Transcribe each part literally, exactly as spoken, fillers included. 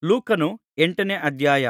ಲೂಕನು ಎಂಟನೇ ಅಧ್ಯಾಯ.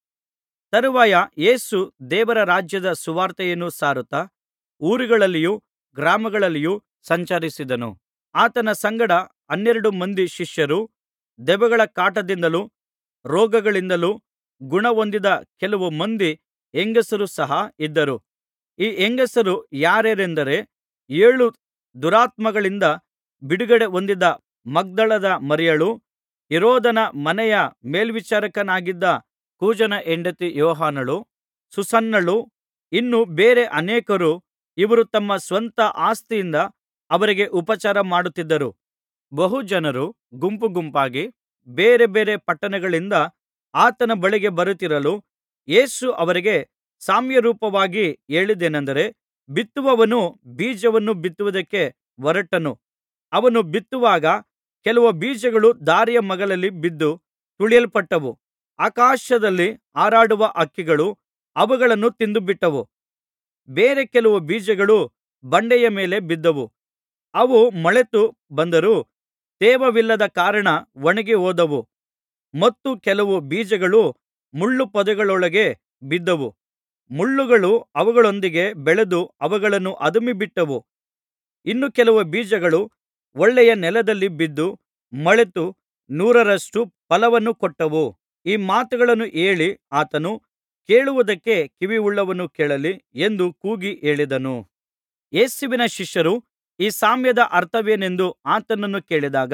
ತರುವಾಯ ಯೇಸು ದೇವರ ರಾಜ್ಯದ ಸುವಾರ್ತೆಯನ್ನು ಸಾರುತ್ತಾ ಊರುಗಳಲ್ಲಿಯೂ ಗ್ರಾಮಗಳಲ್ಲಿಯೂ ಸಂಚರಿಸಿದನು. ಆತನ ಸಂಗಡ ಹನ್ನೆರಡು ಮಂದಿ ಶಿಷ್ಯರು, ದೆವ್ವಗಳ ಕಾಟದಿಂದಲೂ ರೋಗಗಳಿಂದಲೂ ಗುಣಹೊಂದಿದ ಕೆಲವು ಮಂದಿ ಹೆಂಗಸರು ಸಹ ಇದ್ದರು. ಈ ಹೆಂಗಸರು ಯಾರ್ಯಾರೆಂದರೆ, ಏಳು ದುರಾತ್ಮಗಳಿಂದ ಬಿಡುಗಡೆ ಹೊಂದಿದ ಮಗ್ದಲದ ಮರಿಯಳೂ, ಹೆರೋದನ ಮನೆಯ ಮೇಲ್ವಿಚಾರಕನಾಗಿದ್ದ ಕೂಜನ ಹೆಂಡತಿ ಯೋಹಾನಳೂ, ಸುಸನ್ನಳೂ, ಇನ್ನೂ ಬೇರೆ ಅನೇಕರು. ಇವರು ತಮ್ಮ ಸ್ವಂತ ಆಸ್ತಿಯಿಂದ ಅವರಿಗೆ ಉಪಚಾರ ಮಾಡುತ್ತಿದ್ದರು. ಬಹು ಜನರು ಗುಂಪು ಗುಂಪಾಗಿ ಬೇರೆ ಬೇರೆ ಪಟ್ಟಣಗಳಿಂದ ಆತನ ಬಳಿಗೆ ಬರುತ್ತಿರಲು, ಯೇಸು ಅವರಿಗೆ ಸಾಮ್ಯರೂಪವಾಗಿ ಹೇಳಿದ್ದೇನಂದರೆ, ಬಿತ್ತುವವನು ಬೀಜವನ್ನು ಬಿತ್ತುವುದಕ್ಕೆ ಹೊರಟನು. ಅವನು ಬಿತ್ತುವಾಗ ಕೆಲವು ಬೀಜಗಳು ದಾರಿಯ ಮಗ್ಗುಲಲ್ಲಿ ಬಿದ್ದು ತುಳಿಯಲ್ಪಟ್ಟವು. ಆಕಾಶದಲ್ಲಿ ಹಾರಾಡುವ ಹಕ್ಕಿಗಳು ಅವುಗಳನ್ನು ತಿಂದುಬಿಟ್ಟವು. ಬೇರೆ ಕೆಲವು ಬೀಜಗಳು ಬಂಡೆಯ ಮೇಲೆ ಬಿದ್ದವು. ಅವು ಮೊಳೆತು ಬಂದರೂ ತೇವವಿಲ್ಲದ ಕಾರಣ ಒಣಗಿಹೋದವು. ಮತ್ತು ಕೆಲವು ಬೀಜಗಳು ಮುಳ್ಳುಪೊದೆಗಳೊಳಗೆ ಬಿದ್ದವು. ಮುಳ್ಳುಗಳು ಅವುಗಳೊಂದಿಗೆ ಬೆಳೆದು ಅವುಗಳನ್ನು ಅದುಮಿಬಿಟ್ಟವು. ಇನ್ನು ಕೆಲವು ಬೀಜಗಳು ಒಳ್ಳೆಯ ನೆಲದಲ್ಲಿ ಬಿದ್ದು ಮೊಳೆತು ನೂರರಷ್ಟು ಫಲವನ್ನು ಕೊಟ್ಟವು. ಈ ಮಾತುಗಳನ್ನು ಹೇಳಿ ಆತನು, ಕೇಳುವುದಕ್ಕೆ ಕಿವಿಯುಳ್ಳವನು ಕೇಳಲಿ ಎಂದು ಕೂಗಿ ಹೇಳಿದನು. ಯೇಸುವಿನ ಶಿಷ್ಯರು ಈ ಸಾಮ್ಯದ ಅರ್ಥವೇನೆಂದು ಆತನನ್ನು ಕೇಳಿದಾಗ,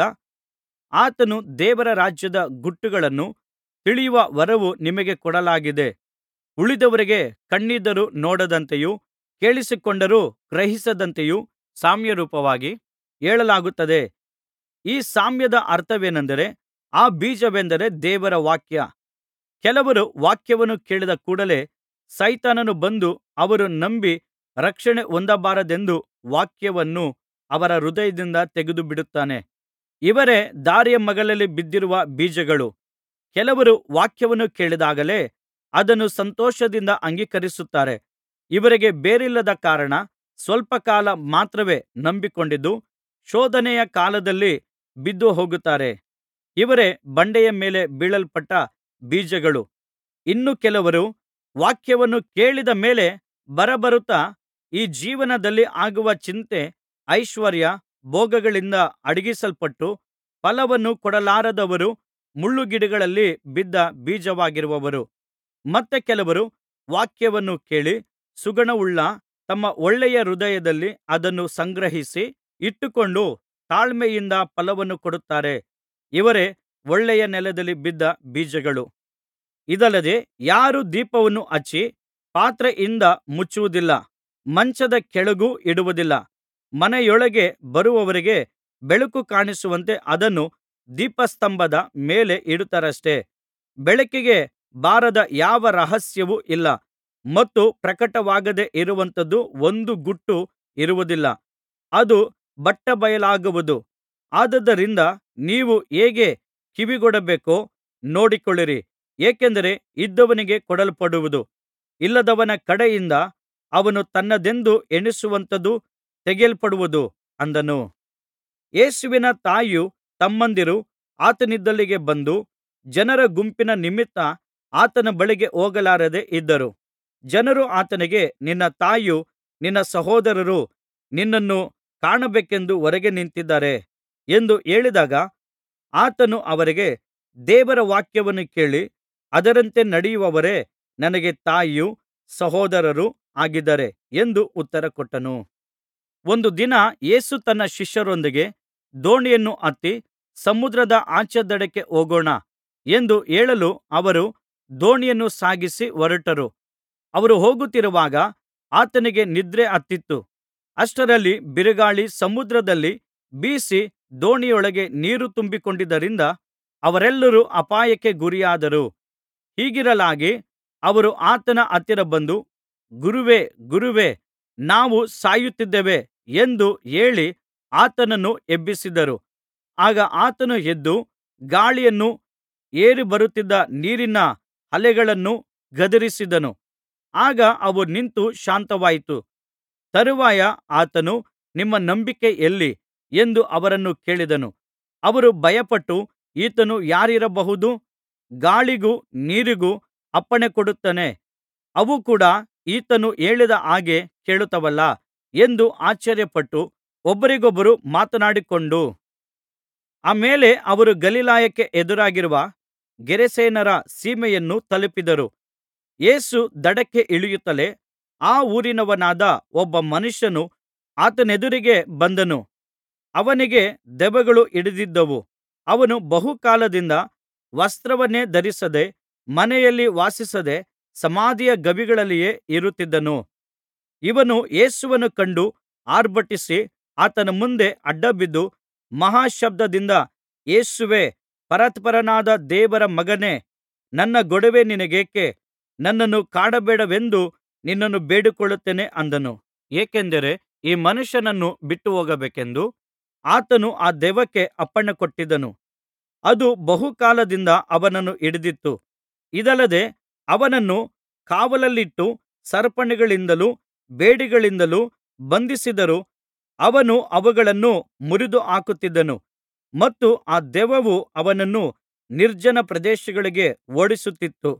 ಆತನು, ದೇವರ ರಾಜ್ಯದ ಗುಟ್ಟುಗಳನ್ನು ತಿಳಿಯುವ ವರವು ನಿಮಗೆ ಕೊಡಲಾಗಿದೆ. ಉಳಿದವರಿಗೆ ಕಣ್ಣಿದ್ದರೂ ನೋಡದಂತೆಯೂ ಕೇಳಿಸಿಕೊಂಡರೂ ಗ್ರಹಿಸದಂತೆಯೂ ಸಾಮ್ಯರೂಪವಾಗಿ ಹೇಳಲಾಗುತ್ತದೆ. ಈ ಸಾಮ್ಯದ ಅರ್ಥವೇನೆಂದರೆ, ಆ ಬೀಜವೆಂದರೆ ದೇವರ ವಾಕ್ಯ. ಕೆಲವರು ವಾಕ್ಯವನ್ನು ಕೇಳಿದ ಕೂಡಲೆ ಸೈತಾನನು ಬಂದು ಅವರು ನಂಬಿ ರಕ್ಷಣೆ ಹೊಂದಬಾರದೆಂದು ವಾಕ್ಯವನ್ನು ಅವರ ಹೃದಯದಿಂದ ತೆಗೆದುಬಿಡುತ್ತಾನೆ. ಇವರೇ ದಾರಿಯ ಮಗ್ಗುಲಲ್ಲಿ ಬಿದ್ದಿರುವ ಬೀಜಗಳು. ಕೆಲವರು ವಾಕ್ಯವನ್ನು ಕೇಳಿದಾಗಲೇ ಅದನ್ನು ಸಂತೋಷದಿಂದ ಅಂಗೀಕರಿಸುತ್ತಾರೆ. ಇವರಿಗೆ ಬೇರಿಲ್ಲದ ಕಾರಣ ಸ್ವಲ್ಪ ಕಾಲ ಮಾತ್ರವೇ ನಂಬಿಕೊಂಡಿದ್ದು ಶೋಧನೆಯ ಕಾಲದಲ್ಲಿ ಬಿದ್ದುಹೋಗುತ್ತಾರೆ. ಇವರೇ ಬಂಡೆಯ ಮೇಲೆ ಬೀಳಲ್ಪಟ್ಟ ಬೀಜಗಳು. ಇನ್ನು ಕೆಲವರು ವಾಕ್ಯವನ್ನು ಕೇಳಿದ ಮೇಲೆ ಬರಬರುತ್ತಾ ಈ ಜೀವನದಲ್ಲಿ ಆಗುವ ಚಿಂತೆ, ಐಶ್ವರ್ಯ, ಭೋಗಗಳಿಂದ ಅಡಗಿಸಲ್ಪಟ್ಟು ಫಲವನ್ನು ಕೊಡಲಾರದವರು ಮುಳ್ಳುಗಿಡಗಳಲ್ಲಿ ಬಿದ್ದ ಬೀಜವಾಗಿರುವವರು. ಮತ್ತೆ ಕೆಲವರು ವಾಕ್ಯವನ್ನು ಕೇಳಿ ಸುಗುಣವುಳ್ಳ ತಮ್ಮ ಒಳ್ಳೆಯ ಹೃದಯದಲ್ಲಿ ಅದನ್ನು ಸಂಗ್ರಹಿಸಿ ಇಟ್ಟುಕೊಂಡು ತಾಳ್ಮೆಯಿಂದ ಫಲವನ್ನು ಕೊಡುತ್ತಾರೆ. ಇವರೇ ಒಳ್ಳೆಯ ನೆಲದಲ್ಲಿ ಬಿದ್ದ ಬೀಜಗಳು. ಇದಲ್ಲದೆ ಯಾರೂ ದೀಪವನ್ನು ಹಚ್ಚಿ ಪಾತ್ರೆಯಿಂದ ಮುಚ್ಚುವುದಿಲ್ಲ, ಮಂಚದ ಕೆಳಗೂ ಇಡುವುದಿಲ್ಲ. ಮನೆಯೊಳಗೆ ಬರುವವರಿಗೆ ಬೆಳಕು ಕಾಣಿಸುವಂತೆ ಅದನ್ನು ದೀಪಸ್ತಂಭದ ಮೇಲೆ ಇಡುತ್ತಾರಷ್ಟೆ. ಬೆಳಕಿಗೆ ಬಾರದ ಯಾವ ರಹಸ್ಯವೂ ಇಲ್ಲ, ಮತ್ತು ಪ್ರಕಟವಾಗದೆ ಇರುವಂಥದ್ದು ಒಂದು ಗುಟ್ಟು ಇರುವುದಿಲ್ಲ. ಅದು ಬಟ್ಟಬಯಲಾಗುವುದು. ಆದುದರಿಂದ ನೀವು ಹೇಗೆ ಕಿವಿಗೊಡಬೇಕೋ ನೋಡಿಕೊಳ್ಳಿರಿ. ಏಕೆಂದರೆ ಇದ್ದವನಿಗೆ ಕೊಡಲ್ಪಡುವುದು, ಇಲ್ಲದವನ ಕಡೆಯಿಂದ ಅವನು ತನ್ನದೆಂದು ಎಣಿಸುವಂಥದ್ದು ತೆಗೆಯಲ್ಪಡುವುದು ಅಂದನು. ಯೇಸುವಿನ ತಾಯಿಯೂ ತಮ್ಮಂದಿರೂ ಆತನಿದ್ದಲ್ಲಿಗೆ ಬಂದು ಜನರ ಗುಂಪಿನ ನಿಮಿತ್ತ ಆತನ ಬಳಿಗೆ ಹೋಗಲಾರದೆ ಇದ್ದರು. ಜನರು ಆತನಿಗೆ, ನಿನ್ನ ತಾಯಿಯೂ ನಿನ್ನ ಸಹೋದರರೂ ನಿನ್ನನ್ನು ಕಾಣಬೇಕೆಂದು ಹೊರಗೆ ನಿಂತಿದ್ದಾರೆ ಎಂದು ಹೇಳಿದಾಗ, ಆತನು ಅವರಿಗೆ, ದೇವರ ವಾಕ್ಯವನ್ನು ಕೇಳಿ ಅದರಂತೆ ನಡೆಯುವವರೇ ನನಗೆ ತಾಯಿಯೂ ಸಹೋದರರೂ ಆಗಿದ್ದಾರೆ ಎಂದು ಉತ್ತರಕೊಟ್ಟನು. ಒಂದು ದಿನ ಯೇಸು ತನ್ನ ಶಿಷ್ಯರೊಂದಿಗೆ ದೋಣಿಯನ್ನು ಹತ್ತಿ ಸಮುದ್ರದ ಆಚೆ ದಡಕ್ಕೆ ಹೋಗೋಣ ಎಂದು ಹೇಳಲು ಅವರು ದೋಣಿಯನ್ನು ಸಾಗಿಸಿ ಹೊರಟರು. ಅವರು ಹೋಗುತ್ತಿರುವಾಗ ಆತನಿಗೆ ನಿದ್ರೆ ಹತ್ತಿತು. ಅಷ್ಟರಲ್ಲಿ ಬಿರುಗಾಳಿ ಸಮುದ್ರದಲ್ಲಿ ಬೀಸಿ ದೋಣಿಯೊಳಗೆ ನೀರು ತುಂಬಿಕೊಂಡಿದ್ದರಿಂದ ಅವರೆಲ್ಲರೂ ಅಪಾಯಕ್ಕೆ ಗುರಿಯಾದರು. ಹೀಗಿರಲಾಗಿ ಅವರು ಆತನ ಹತ್ತಿರ ಬಂದು, ಗುರುವೇ, ಗುರುವೇ, ನಾವು ಸಾಯುತ್ತಿದ್ದೇವೆ ಎಂದು ಹೇಳಿ ಆತನನ್ನು ಎಬ್ಬಿಸಿದರು. ಆಗ ಆತನು ಎದ್ದು ಗಾಳಿಯನ್ನೂ ಏರಿ ಬರುತ್ತಿದ್ದ ನೀರಿನ ಅಲೆಗಳನ್ನೂ ಗದರಿಸಿದನು. ಆಗ ಅವು ನಿಂತು ಶಾಂತವಾಯಿತು. ತರುವಾಯ ಆತನು, ನಿಮ್ಮ ನಂಬಿಕೆ ಎಲ್ಲಿ ಎಂದು ಅವರನ್ನು ಕೇಳಿದನು. ಅವರು ಭಯಪಟ್ಟು, ಈತನು ಯಾರಿರಬಹುದು, ಗಾಳಿಗೂ ನೀರಿಗೂ ಅಪ್ಪಣೆ ಕೊಡುತ್ತಾನೆ, ಅವು ಕೂಡ ಈತನು ಹೇಳಿದ ಹಾಗೆ ಕೇಳುತ್ತವಲ್ಲಾ ಎಂದು ಆಶ್ಚರ್ಯಪಟ್ಟು ಒಬ್ಬರಿಗೊಬ್ಬರು ಮಾತನಾಡಿಕೊಂಡು, ಆ ಮೇಲೆ ಅವರು ಗಲಿಲಾಯಕ್ಕೆ ಎದುರಾಗಿರುವ ಗೆರಸೇನರ ಸೀಮೆಯನ್ನು ತಲುಪಿದರು. ಯೇಸು ದಡಕ್ಕೆ ಇಳಿಯುತ್ತಲೇ ಆ ಊರಿನವನಾದ ಒಬ್ಬ ಮನುಷ್ಯನು ಆತನೆದುರಿಗೆ ಬಂದನು. ಅವನಿಗೆ ದೆವ್ವಗಳು ಹಿಡಿದಿದ್ದವು. ಅವನು ಬಹುಕಾಲದಿಂದ ವಸ್ತ್ರವನ್ನೇ ಧರಿಸದೆ, ಮನೆಯಲ್ಲಿ ವಾಸಿಸದೆ, ಸಮಾಧಿಯ ಗವಿಗಳಲ್ಲಿಯೇ ಇರುತ್ತಿದ್ದನು. ಇವನು ಯೇಸುವನ್ನು ಕಂಡು ಆರ್ಭಟಿಸಿ ಆತನ ಮುಂದೆ ಅಡ್ಡಬಿದ್ದು ಮಹಾಶಬ್ದದಿಂದ, ಯೇಸುವೇ, ಪರಾತ್ಪರನಾದ ದೇವರ ಮಗನೇ, ನನ್ನ ಗೊಡವೆ ನಿನಗೇಕೆ? ನನ್ನನ್ನು ಕಾಡಬೇಡವೆಂದು ನಿನ್ನನ್ನು ಬೇಡಿಕೊಳ್ಳುತ್ತೇನೆ ಅಂದನು. ಏಕೆಂದರೆ ಈ ಮನುಷ್ಯನನ್ನು ಬಿಟ್ಟುಹೋಗಬೇಕೆಂದು ಆತನು ಆ ದೆವ್ವಕ್ಕೆ ಅಪ್ಪಣೆ ಕೊಟ್ಟಿದ್ದನು. ಅದು ಬಹುಕಾಲದಿಂದ ಅವನನ್ನು ಹಿಡಿದಿತ್ತು. ಇದಲ್ಲದೆ ಅವನನ್ನು ಕಾವಲಲ್ಲಿಟ್ಟು ಸರಪಣಿಗಳಿಂದಲೂ ಬೇಡಿಗಳಿಂದಲೂ ಬಂಧಿಸಿದರೂ ಅವನು ಅವುಗಳನ್ನು ಮುರಿದು ಹಾಕುತ್ತಿದ್ದನು. ಮತ್ತು ಆ ದೆವ್ವವು ಅವನನ್ನು ನಿರ್ಜನ ಪ್ರದೇಶಗಳಿಗೆ ಓಡಿಸುತ್ತಿತ್ತು.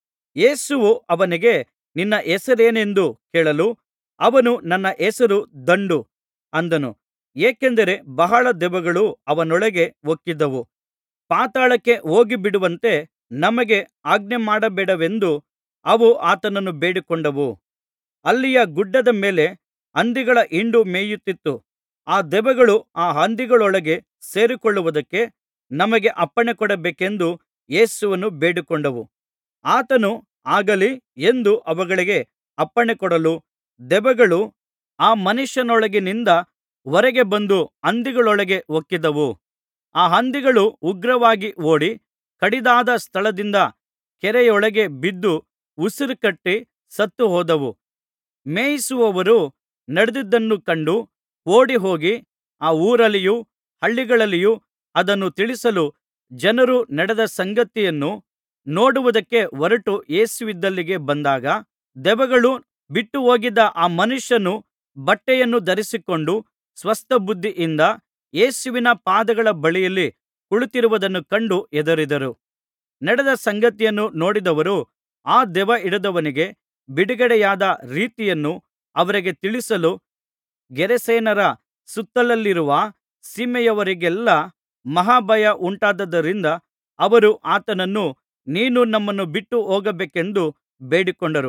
ಯೇಸುವು ಅವನಿಗೆ, ನಿನ್ನ ಹೆಸರೇನೆಂದು ಕೇಳಲು ಅವನು, ನನ್ನ ಹೆಸರು ದಂಡು ಅಂದನು. ಏಕೆಂದರೆ ಬಹಳ ದೆವ್ವಗಳು ಅವನೊಳಗೆ ಹೊಕ್ಕಿದ್ದವು. ಪಾತಾಳಕ್ಕೆ ಹೋಗಿಬಿಡುವಂತೆ ನಮಗೆ ಆಜ್ಞೆಮಾಡಬೇಡವೆಂದು ಅವು ಆತನನ್ನು ಬೇಡಿಕೊಂಡವು. ಅಲ್ಲಿಯ ಗುಡ್ಡದ ಮೇಲೆ ಹಂದಿಗಳ ಹಿಂಡು ಮೇಯುತ್ತಿತ್ತು. ಆ ದೆವ್ವಗಳು ಆ ಹಂದಿಗಳೊಳಗೆ ಸೇರಿಕೊಳ್ಳುವುದಕ್ಕೆ ನಮಗೆ ಅಪ್ಪಣೆಕೊಡಬೇಕೆಂದು ಯೇಸುವನ್ನು ಬೇಡಿಕೊಂಡವು. ಆತನು ಆಗಲಿ ಎಂದು ಅವುಗಳಿಗೆ ಅಪ್ಪಣೆಕೊಡಲು ದೆವ್ವಗಳು ಆ ಮನುಷ್ಯನೊಳಗಿನಿಂದ ಹೊರಗೆ ಬಂದು ಹಂದಿಗಳೊಳಗೆ ಹೊಕ್ಕಿದವು. ಆ ಹಂದಿಗಳು ಉಗ್ರವಾಗಿ ಓಡಿ ಕಡಿದಾದ ಸ್ಥಳದಿಂದ ಕೆರೆಯೊಳಗೆ ಬಿದ್ದು ಉಸಿರುಕಟ್ಟಿ ಸತ್ತುಹೋದವು. ಮೇಯಿಸುವವರು ನಡೆದದ್ದನ್ನು ಕಂಡು ಓಡಿಹೋಗಿ ಆ ಊರಲ್ಲಿಯೂ ಹಳ್ಳಿಗಳಲ್ಲಿಯೂ ಅದನ್ನು ತಿಳಿಸಲು ಜನರು ನಡೆದ ಸಂಗತಿಯನ್ನು ನೋಡುವುದಕ್ಕೆ ಹೊರಟು ಯೇಸುವಿದ್ದಲ್ಲಿಗೆ ಬಂದಾಗ, ದೆವ್ವಗಳು ಬಿಟ್ಟುಹೋಗಿದ್ದ ಆ ಮನುಷ್ಯನು ಬಟ್ಟೆಯನ್ನು ಧರಿಸಿಕೊಂಡು ಸ್ವಸ್ಥಬುದ್ಧಿಯಿಂದ ಯೇಸುವಿನ ಪಾದಗಳ ಬಳಿಯಲ್ಲಿ ಕುಳಿತಿರುವುದನ್ನು ಕಂಡು ಹೆದರಿದರು. ನಡೆದ ಸಂಗತಿಯನ್ನು ನೋಡಿದವರು ಆ ದೆವ್ವ ಹಿಡಿದವನಿಗೆ ಬಿಡುಗಡೆಯಾದ ರೀತಿಯನ್ನು ಅವರಿಗೆ ತಿಳಿಸಲು ಗೆರಸೇನರ ಸುತ್ತಲಲ್ಲಿರುವ ಸೀಮೆಯವರಿಗೆಲ್ಲಾ ಮಹಾಭಯ ಉಂಟಾದ್ದರಿಂದ ಅವರು ಆತನನ್ನು, ನೀನು ನಮ್ಮನ್ನು ಬಿಟ್ಟು ಹೋಗಬೇಕೆಂದು ಬೇಡಿಕೊಂಡರು.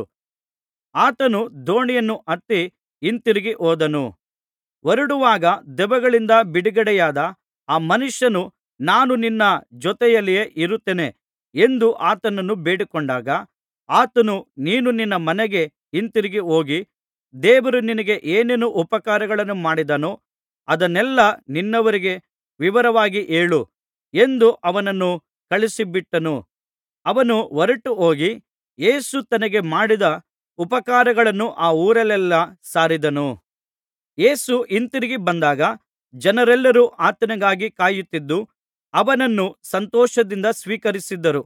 ಆತನು ದೋಣಿಯನ್ನು ಹತ್ತಿ ಹಿಂತಿರುಗಿ ಹೋದನು. ಹೊರಡುವಾಗ ದೆವ್ವಗಳಿಂದ ಬಿಡುಗಡೆಯಾದ ಆ ಮನುಷ್ಯನು, ನಾನು ನಿನ್ನ ಜೊತೆಯಲ್ಲಿಯೇ ಇರುತ್ತೇನೆ ಎಂದು ಆತನನ್ನು ಬೇಡಿಕೊಂಡಾಗ, ಆತನು, ನೀನು ನಿನ್ನ ಮನೆಗೆ ಹಿಂತಿರುಗಿ ಹೋಗಿ ದೇವರು ನಿನಗೆ ಏನೇನು ಉಪಕಾರಗಳನ್ನು ಮಾಡಿದನೋ ಅದನ್ನೆಲ್ಲಾ ನಿನ್ನವರಿಗೆ ವಿವರವಾಗಿ ಹೇಳು ಎಂದು ಅವನನ್ನು ಕಳುಹಿಸಿಬಿಟ್ಟನು. ಅವನು ಹೊರಟುಹೋಗಿ ಯೇಸು ತನಗೆ ಮಾಡಿದ ಉಪಕಾರಗಳನ್ನು ಆ ಊರಲ್ಲೆಲ್ಲಾ ಸಾರಿದನು. ಯೇಸು ಹಿಂತಿರುಗಿ ಬಂದಾಗ ಜನರೆಲ್ಲರೂ ಆತನಿಗಾಗಿ ಕಾಯುತ್ತಿದ್ದು ಅವನನ್ನು ಸಂತೋಷದಿಂದ ಸ್ವೀಕರಿಸಿದರು.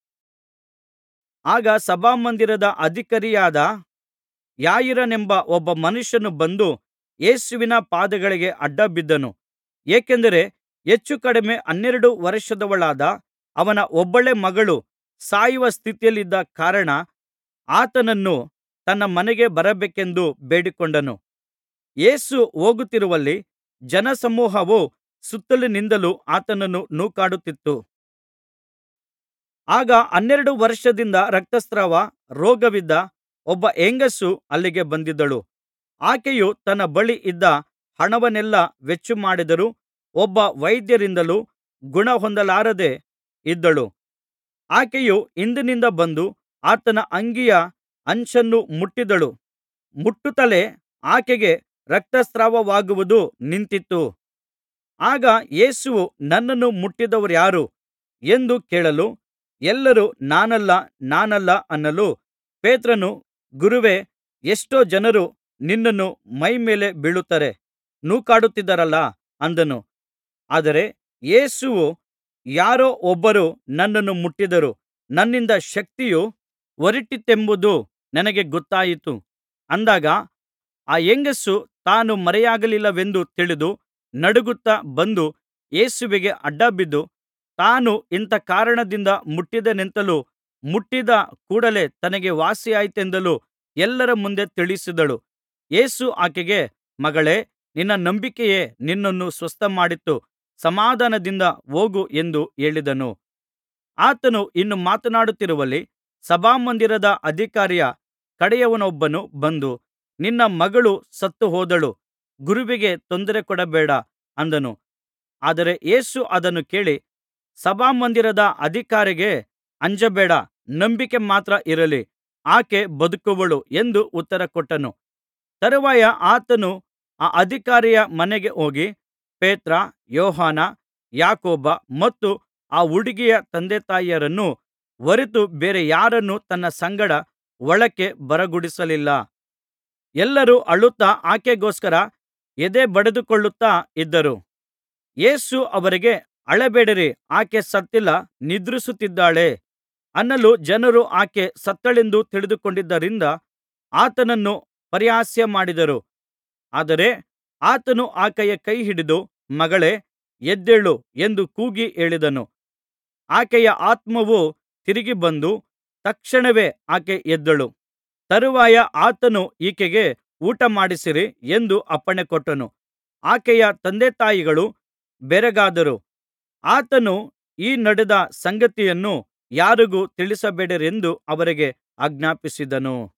ಆಗ ಸಭಾಮಂದಿರದ ಅಧಿಕಾರಿಯಾದ ಯಾಯೀರನೆಂಬ ಒಬ್ಬ ಮನುಷ್ಯನು ಬಂದು ಯೇಸುವಿನ ಪಾದಗಳಿಗೆ ಅಡ್ಡಬಿದ್ದನು. ಏಕೆಂದರೆ ಹೆಚ್ಚು ಕಡಿಮೆ ಹನ್ನೆರಡು ವರ್ಷದವಳಾದ ಅವನ ಒಬ್ಬಳೇ ಮಗಳು ಸಾಯುವ ಸ್ಥಿತಿಯಲ್ಲಿದ್ದ ಕಾರಣ ಆತನನ್ನು ತನ್ನ ಮನೆಗೆ ಬರಬೇಕೆಂದು ಬೇಡಿಕೊಂಡನು. ಯೇಸು ಹೋಗುತ್ತಿರುವಲ್ಲಿ ಜನಸಮೂಹವು ಸುತ್ತಲಿನಿಂದಲೂ ಆತನನ್ನು ನೂಕಾಡುತ್ತಿತ್ತು. ಆಗ ಹನ್ನೆರಡು ವರ್ಷದಿಂದ ರಕ್ತಸ್ರಾವ ರೋಗವಿದ್ದ ಒಬ್ಬ ಹೆಂಗಸು ಅಲ್ಲಿಗೆ ಬಂದಿದ್ದಳು. ಆಕೆಯು ತನ್ನ ಬಳಿ ಇದ್ದ ಹಣವನ್ನೆಲ್ಲಾ ವೆಚ್ಚಮಾಡಿದರೂ ಒಬ್ಬ ವೈದ್ಯರಿಂದಲೂ ಗುಣಹೊಂದಲಾರದೆ ಇದ್ದಳು. ಆಕೆಯು ಹಿಂದಿನಿಂದ ಬಂದು ಆತನ ಅಂಗಿಯ ಅಂಚನ್ನು ಮುಟ್ಟಿದಳು. ಮುಟ್ಟುತ್ತಲೇ ಆಕೆಗೆ ರಕ್ತಸ್ರಾವವಾಗುವುದು ನಿಂತಿತು. ಆಗ ಯೇಸುವು, ನನ್ನನ್ನು ಮುಟ್ಟಿದವರಾರು ಎಂದು ಕೇಳಲು ಎಲ್ಲರೂ ನಾನಲ್ಲ, ನಾನಲ್ಲ ಅನ್ನಲು ಪೇತ್ರನು, ಗುರುವೇ, ಎಷ್ಟೋ ಜನರು ನಿನ್ನನ್ನು ಮೈಮೇಲೆ ಬೀಳುತ್ತಾರೆ, ನೂಕಾಡುತ್ತಿದ್ದಾರಲ್ಲಾ ಅಂದನು. ಆದರೆ ಯೇಸುವು, ಯಾರೋ ಒಬ್ಬರು ನನ್ನನ್ನು ಮುಟ್ಟಿದರು, ನನ್ನಿಂದ ಶಕ್ತಿಯು ಹೊರಟಿತೆಂಬುದು ನನಗೆ ಗೊತ್ತಾಯಿತು ಅಂದಾಗ ಆ ಹೆಂಗಸು ತಾನು ಮರೆಯಾಗಲಿಲ್ಲವೆಂದು ತಿಳಿದು ನಡುಗುತ್ತಾ ಬಂದು ಯೇಸುವಿಗೆ ಅಡ್ಡಬಿದ್ದು, ತಾನು ಇಂಥ ಕಾರಣದಿಂದ ಮುಟ್ಟಿದೆನೆಂತಲೂ ಮುಟ್ಟಿದ ಕೂಡಲೆ ತನಗೆ ವಾಸಿಯಾಯಿತೆಂತಲೂ ಎಲ್ಲರ ಮುಂದೆ ತಿಳಿಸಿದಳು. ಯೇಸು ಆಕೆಗೆ, ಮಗಳೇ, ನಿನ್ನ ನಂಬಿಕೆಯೇ ನಿನ್ನನ್ನು ಸ್ವಸ್ಥಮಾಡಿತು, ಸಮಾಧಾನದಿಂದ ಹೋಗು ಎಂದು ಹೇಳಿದನು. ಆತನು ಇನ್ನೂ ಮಾತನಾಡುತ್ತಿರುವಲ್ಲಿ ಸಭಾಮಂದಿರದ ಅಧಿಕಾರಿಯ ಕಡೆಯವನೊಬ್ಬನು ಬಂದು, ನಿನ್ನ ಮಗಳು ಸತ್ತುಹೋದಳು, ಗುರುವಿಗೆ ತೊಂದರೆಕೊಡಬೇಡ ಅಂದನು. ಆದರೆ ಯೇಸು ಅದನ್ನು ಕೇಳಿ, ಸಭಾಮಂದಿರದ ಅಧಿಕಾರಿಗೆ ಅಂಜಬೇಡ, ನಂಬಿಕೆ ಮಾತ್ರ ಇರಲಿ, ಆಕೆ ಬದುಕುವಳು ಎಂದು ಉತ್ತರಕೊಟ್ಟನು. ತರುವಾಯ ಆತನು ಆ ಅಧಿಕಾರಿಯ ಮನೆಗೆ ಹೋಗಿ ಪೇತ್ರ, ಯೋಹಾನ, ಯಾಕೋಬ ಮತ್ತು ಆ ಹುಡುಗಿಯ ತಂದೆತಾಯಿಯರನ್ನು ಹೊರತು ಬೇರೆ ಯಾರನ್ನೂ ತನ್ನ ಸಂಗಡ ಒಳಕ್ಕೆ ಬರಗೊಡಿಸಲಿಲ್ಲ. ಎಲ್ಲರೂ ಅಳುತ್ತಾ ಆಕೆಗೋಸ್ಕರ ಎದೆ ಬಡಿದುಕೊಳ್ಳುತ್ತಾ ಇದ್ದರು. ಯೇಸು ಅವರಿಗೆ, ಅಳಬೇಡಿರಿ, ಆಕೆ ಸತ್ತಿಲ್ಲ, ನಿದ್ರಿಸುತ್ತಿದ್ದಾಳೆ ಅನ್ನಲು ಜನರು ಆಕೆ ಸತ್ತಳೆಂದು ತಿಳಿದುಕೊಂಡಿದ್ದರಿಂದ ಆತನನ್ನು ಪರಿಹಾಸ್ಯಮಾಡಿದರು. ಆದರೆ ಆತನು ಆಕೆಯ ಕೈಹಿಡಿದು, ಮಗಳೇ, ಎದ್ದೇಳು ಎಂದು ಕೂಗಿ ಹೇಳಿದನು. ಆಕೆಯ ಆತ್ಮವು ತಿರುಗಿ ಬಂದು ತಕ್ಷಣವೇ ಆಕೆ ಎದ್ದಳು. ತರುವಾಯ ಆತನು ಈಕೆಗೆ ಊಟಮಾಡಿಸಿರಿ ಎಂದು ಅಪ್ಪಣೆಕೊಟ್ಟನು. ಆಕೆಯ ತಂದೆತಾಯಿಗಳು ಬೆರಗಾದರು. ಆತನು ಈ ನಡೆದ ಸಂಗತಿಯನ್ನು ಯಾರಿಗೂ ತಿಳಿಸಬೇಡಿರೆಂದು ಅವರಿಗೆ ಆಜ್ಞಾಪಿಸಿದನು.